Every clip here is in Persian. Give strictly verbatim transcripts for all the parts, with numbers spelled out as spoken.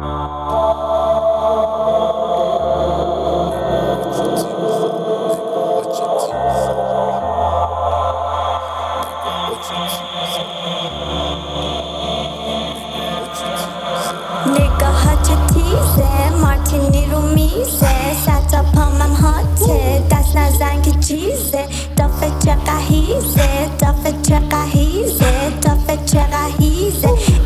نگاهات تیزه، مارتینی رو میزه، ستا پامم هاته، دست نزن که چیزه، دافه چه قهیزه، دافه چه قهیزه، دافه چه قهیزه.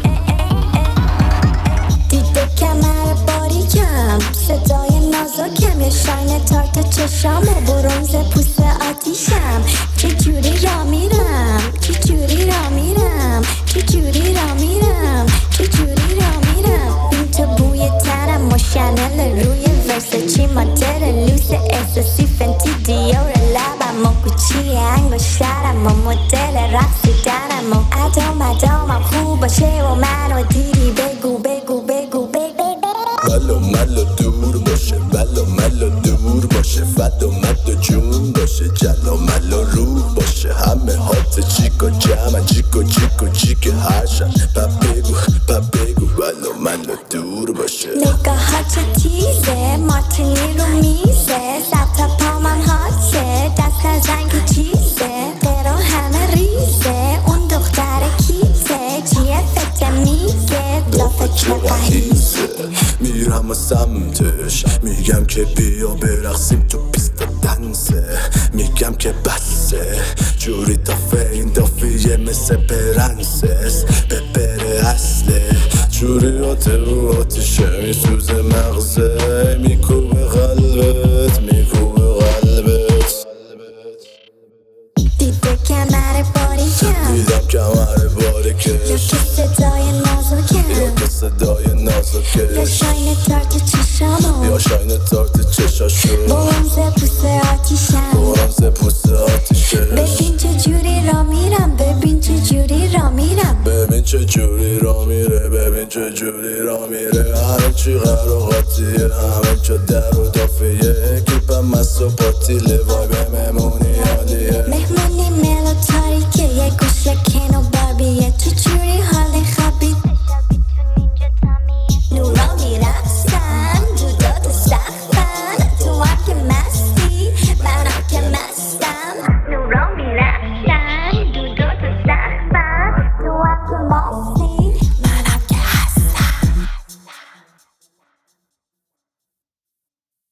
دیده کمر باریکم، صدای نازکم، یه شاین تارت چشام و برنز پوست آتیشم. چه جوری را میرم، چه جوری را میرم، چه جوری را میرم، چه جوری را میرم. این تو بوی تنم و شنل روی ورسچی، مادر لوس احساسی، فنتی دیور لبم و کوچی انگشترم و مدل رقصیدنم و ادام ادامم خوب باشه و منو دیدی بگو بگو بگو بگو. ملو ملو دور باشه، ملو ملو دور باشه، فدا مدو جون باشه، جلو ملو روح باشه، همه هات چیکو جمع چیکو چیکو چیک هرشن. پا بگو پا بگو ملو ملو دور باشه. نگاهات تیزه، مارتینی رو میزه، ستا پامم هاته، دست نزن که چیزه، درو همه ریزه، اون دختر کیزه، جیه فکر میزه، دافه چه قهیزه. میرم سمتش، میگم که بیا برقصیم تو پیست دنسه، میگم که بسه جوری دافه این دافیه مثل پرنسس، پپر اصله جوری آته و آتیشه میسوزه مغزه، میکوبه قلبت میکوبه قلبت. دیده کمر باریکم، دیدم کمر باریکش، یا که صدای نازکم، یا که صدای نازکش، یا شاین تارت چشامو، یا شاین تارت چشاشو، برنز پوست آتیشم. برنز پوست آتیشه. ببین چه جوری را میرم، ببین چه جوری را میرم، ببین چه جوری را میره، ببین چه جوری را میره. همه چی قراقاتیه، همه چه در و دافیه، کلیپم مست و پاتیله، وای به مهمونی عالیه. مهمونی مل